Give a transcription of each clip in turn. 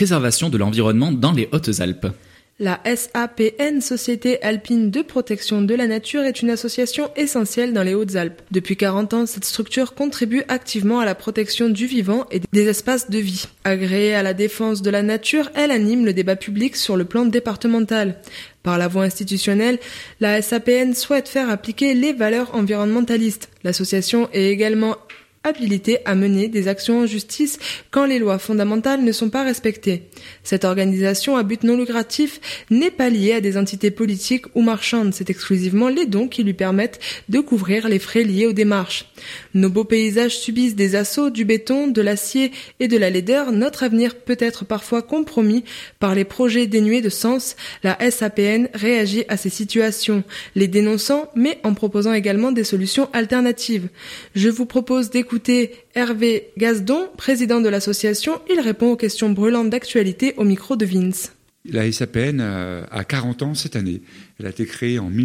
préservation de l'environnement dans les Hautes-Alpes. La SAPN, Société Alpine de Protection de la Nature, est une association essentielle dans les Hautes-Alpes. Depuis 40 ans, cette structure contribue activement à la protection du vivant et des espaces de vie. Agréée à la défense de la nature, elle anime le débat public sur le plan départemental. Par la voie institutionnelle, la SAPN souhaite faire appliquer les valeurs environnementalistes. L'association est également habilité à mener des actions en justice quand les lois fondamentales ne sont pas respectées. Cette organisation à but non lucratif n'est pas liée à des entités politiques ou marchandes, c'est exclusivement les dons qui lui permettent de couvrir les frais liés aux démarches. Nos beaux paysages subissent des assauts, du béton, de l'acier et de la laideur. Notre avenir peut être parfois compromis par les projets dénués de sens. La SAPN réagit à ces situations, les dénonçant, mais en proposant également des solutions alternatives. Je vous propose d'écouter Hervé Gazdon, président de l'association. Il répond aux questions brûlantes d'actualité au micro de Vince. La SAPN a 40 ans cette année. Elle a été créée en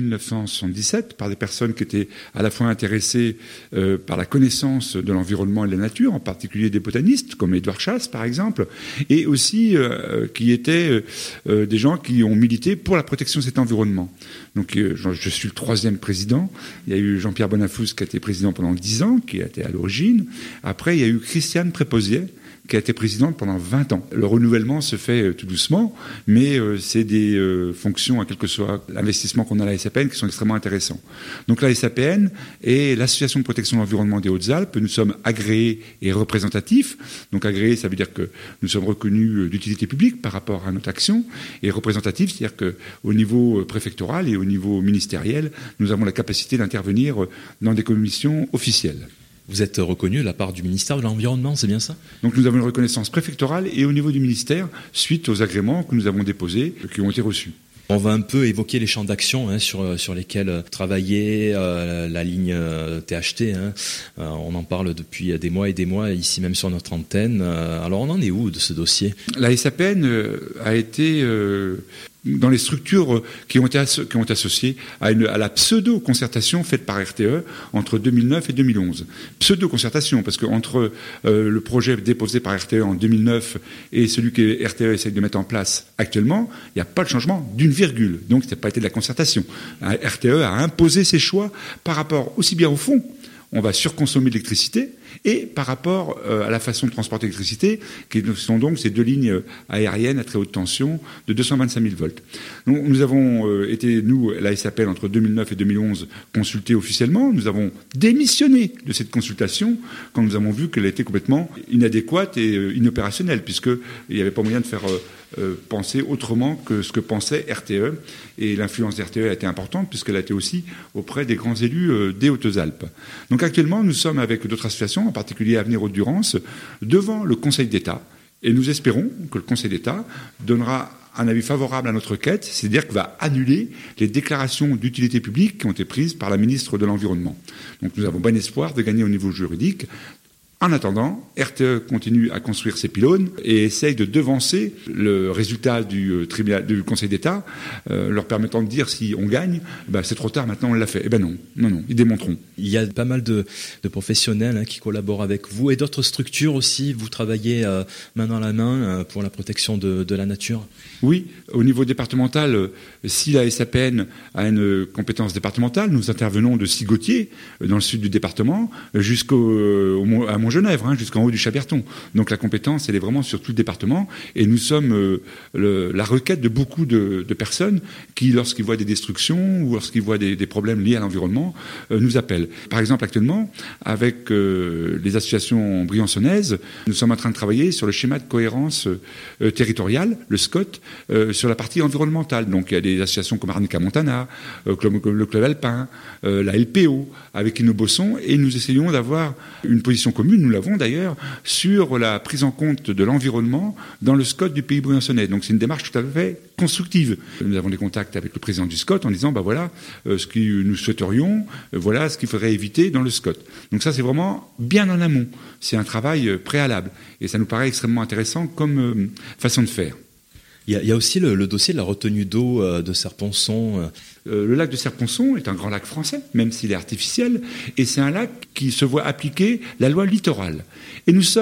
1977 par des personnes qui étaient à la fois intéressées par la connaissance de l'environnement et de la nature, en particulier des botanistes, comme Édouard Chasse par exemple, et aussi qui étaient des gens qui ont milité pour la protection de cet environnement. Donc je suis le 3e président. Il y a eu Jean-Pierre Bonafous qui a été président pendant 10 ans, qui a été à l'origine. Après, il y a eu Christiane Préposier, qui a été présidente pendant 20 ans. Le renouvellement se fait tout doucement, mais c'est des fonctions, à quel que soit l'investissement qu'on a à la SAPN, qui sont extrêmement intéressants. Donc la SAPN est l'Association de protection de l'environnement des Hautes-Alpes. Nous sommes agréés et représentatifs. Donc agréés, ça veut dire que nous sommes reconnus d'utilité publique par rapport à notre action. Et représentatifs, c'est-à-dire qu'au niveau préfectoral et au niveau ministériel, nous avons la capacité d'intervenir dans des commissions officielles. Vous êtes reconnu de la part du ministère de l'Environnement, c'est bien ça ? Donc nous avons une reconnaissance préfectorale et au niveau du ministère, suite aux agréments que nous avons déposés, qui ont été reçus. On va un peu évoquer les champs d'action sur lesquels travailler, la ligne THT. On en parle depuis des mois et des mois, ici même sur notre antenne. Alors on en est où de ce dossier ? La SAPN a été dans les structures qui ont été associées à la pseudo-concertation faite par RTE entre 2009 et 2011. Pseudo-concertation, parce qu'entre le projet déposé par RTE en 2009 et celui que RTE essaie de mettre en place actuellement, il n'y a pas de changement d'une virgule. Donc ça n'a pas été de la concertation. RTE a imposé ses choix par rapport aussi bien au fond, on va surconsommer l'électricité, et par rapport à la façon de transporter l'électricité, qui sont donc ces 2 lignes aériennes à très haute tension de 225 000 volts. Donc, nous avons été, nous, la SAPN, entre 2009 et 2011, consultés officiellement. Nous avons démissionné de cette consultation quand nous avons vu qu'elle était complètement inadéquate et inopérationnelle, puisqu'il n'y avait pas moyen de faire penser autrement que ce que pensait RTE. Et l'influence d'RTE a été importante, puisqu'elle a été aussi auprès des grands élus des Hautes-Alpes. Donc actuellement, nous sommes avec d'autres associations, en particulier Avenir Hauts-de-Durance, devant le Conseil d'État. Et nous espérons que le Conseil d'État donnera un avis favorable à notre quête, c'est-à-dire qu'il va annuler les déclarations d'utilité publique qui ont été prises par la ministre de l'Environnement. Donc nous avons bon espoir de gagner au niveau juridique. En attendant, RTE continue à construire ses pylônes et essaye de devancer le résultat du Conseil d'État, leur permettant de dire si on gagne, c'est trop tard, maintenant on l'a fait. Non, ils démonteront. Il y a pas mal de professionnels qui collaborent avec vous et d'autres structures aussi. Vous travaillez main dans la main pour la protection de la nature. Oui, au niveau départemental, si la SAPN a une compétence départementale, nous intervenons de Sigottier, dans le sud du département, à Montgenèvre, jusqu'en haut du Chaberton. Donc la compétence, elle est vraiment sur tout le département, et nous sommes la requête de beaucoup de personnes qui, lorsqu'ils voient des destructions ou lorsqu'ils voient des problèmes liés à l'environnement, nous appellent. Par exemple, actuellement, avec les associations briançonnaises, nous sommes en train de travailler sur le schéma de cohérence territoriale, le SCOT, sur la partie environnementale. Donc il y a des associations comme Arnica Montana, comme le Club Alpin, la LPO, avec qui nous bossons, et nous essayons d'avoir une position commune, nous l'avons d'ailleurs, sur la prise en compte de l'environnement dans le SCOT du Pays briançonnais. Donc c'est une démarche tout à fait constructive. Nous avons des contacts avec le président du SCOT en disant voilà ce que nous souhaiterions, voilà ce qu'il faudrait éviter dans le SCOT. Donc ça c'est vraiment bien en amont. C'est un travail préalable et ça nous paraît extrêmement intéressant comme façon de faire. Il y a aussi le dossier de la retenue d'eau de Serponçon. Le lac de Serponçon est un grand lac français, même s'il est artificiel, et c'est un lac qui se voit appliquer la loi littorale. Et nous sommes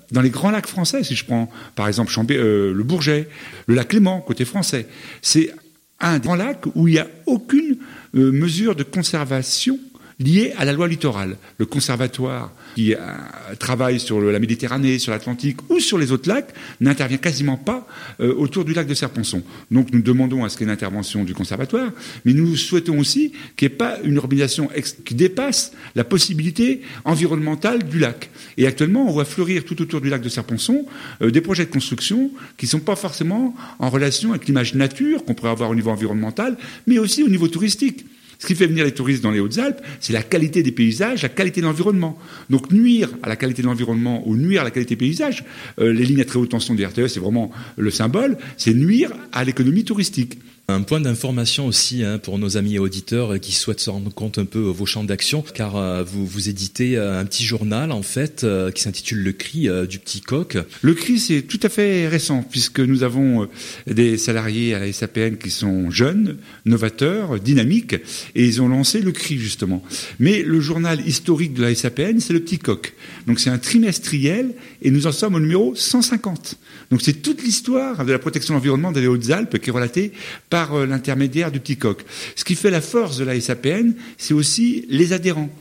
Dans les grands lacs français, si je prends par exemple le Bourget, le lac Léman, côté français, c'est un des grands lacs où il n'y a aucune mesure de conservation liée à la loi littorale. Le conservatoire qui travaille sur la Méditerranée, sur l'Atlantique ou sur les autres lacs n'intervient quasiment pas autour du lac de Serre-Ponçon. Donc nous demandons à ce qu'il y ait une intervention du conservatoire, mais nous souhaitons aussi qu'il n'y ait pas une urbanisation qui dépasse la possibilité environnementale du lac. Et actuellement, on voit fleurir tout autour du lac de Serre-Ponçon des projets de construction qui ne sont pas forcément en relation avec l'image nature qu'on pourrait avoir au niveau environnemental, mais aussi au niveau touristique. Ce qui fait venir les touristes dans les Hautes-Alpes, c'est la qualité des paysages, la qualité de l'environnement. Donc nuire à la qualité de l'environnement ou nuire à la qualité des paysages, les lignes à très haute tension des RTE, c'est vraiment le symbole, c'est nuire à l'économie touristique. Un point d'information aussi pour nos amis et auditeurs qui souhaitent se rendre compte un peu vos champs d'action, car vous éditez un petit journal en fait qui s'intitule Le Cri du Petit Coq. Le Cri, c'est tout à fait récent puisque nous avons des salariés à la SAPN qui sont jeunes, novateurs, dynamiques et ils ont lancé Le Cri justement. Mais le journal historique de la SAPN, c'est Le Petit Coq. Donc c'est un trimestriel et nous en sommes au numéro 150. Donc c'est toute l'histoire de la protection de l'environnement dans les Hautes-Alpes qui est relatée par l'intermédiaire du Petit Coq. Ce qui fait la force de la SAPN, c'est aussi les adhérents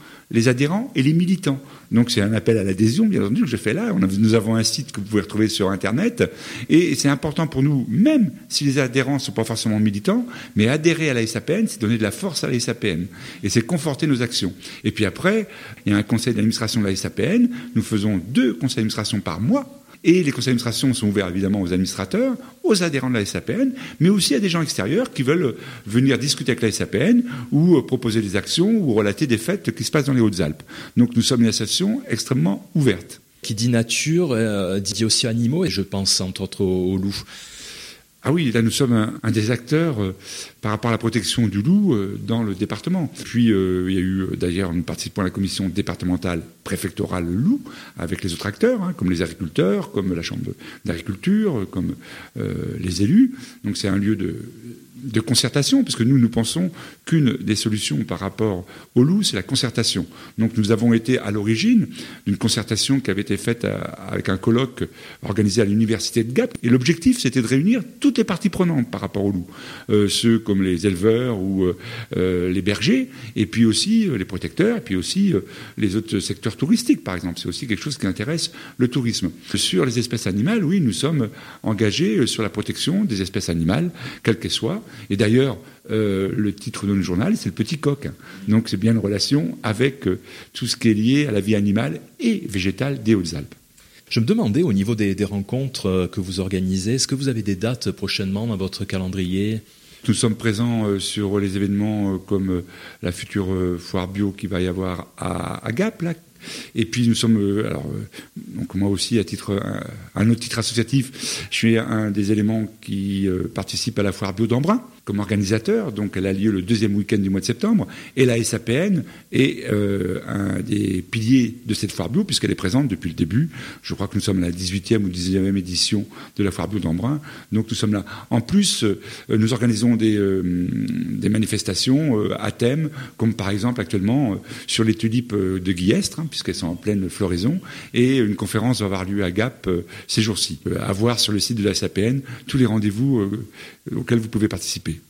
et les militants. Donc c'est un appel à l'adhésion, bien entendu, que je fais là. Nous avons un site que vous pouvez retrouver sur Internet, et c'est important pour nous, même si les adhérents ne sont pas forcément militants, mais adhérer à la SAPN, c'est donner de la force à la SAPN, et c'est conforter nos actions. Et puis après, il y a un conseil d'administration de la SAPN, nous faisons 2 conseils d'administration par mois, et les conseils d'administration sont ouverts évidemment aux administrateurs, aux adhérents de la SAPN, mais aussi à des gens extérieurs qui veulent venir discuter avec la SAPN ou proposer des actions ou relater des faits qui se passent dans les Hautes-Alpes. Donc nous sommes une association extrêmement ouverte. Qui dit nature, dit aussi animaux, et je pense entre autres aux loups. Ah oui, là nous sommes un des acteurs par rapport à la protection du loup dans le département. Puis il y a eu d'ailleurs, nous participons à la commission départementale préfectorale loup avec les autres acteurs, comme les agriculteurs, comme la chambre d'agriculture, comme les élus. Donc c'est un lieu de concertation, parce que nous pensons qu'une des solutions par rapport au loup, c'est la concertation. Donc nous avons été à l'origine d'une concertation qui avait été faite avec un colloque organisé à l'université de Gap, et l'objectif c'était de réunir toutes les parties prenantes par rapport au loup, ceux comme les éleveurs ou les bergers, et puis aussi les protecteurs, et puis aussi les autres secteurs touristiques par exemple. C'est aussi quelque chose qui intéresse le tourisme. Sur les espèces animales, oui, nous sommes engagés sur la protection des espèces animales, quelles qu'elles soient. Et d'ailleurs, le titre de notre journal, c'est Le Petit Coq. Donc c'est bien une relation avec tout ce qui est lié à la vie animale et végétale des Hautes-Alpes. Je me demandais, au niveau des rencontres que vous organisez, est-ce que vous avez des dates prochainement dans votre calendrier ? Nous sommes présents sur les événements comme la future foire bio qui va y avoir à Gap, là. Et puis nous sommes, donc moi aussi à un autre titre associatif, je suis un des éléments qui participe à la foire bio d'Embrun comme organisateur. Donc elle a lieu le 2e week-end du mois de septembre, et la SAPN est un des piliers de cette foire bio puisqu'elle est présente depuis le début. Je crois que nous sommes à la 18e ou 19e édition de la foire bio d'Embrun. Donc nous sommes là. En plus, nous organisons des manifestations à thème, comme par exemple actuellement sur les tulipes de Guillestre, puisqu'elles sont en pleine floraison, et une conférence va avoir lieu à Gap ces jours-ci. À voir sur le site de la SAPN tous les rendez-vous auxquels vous pouvez participer.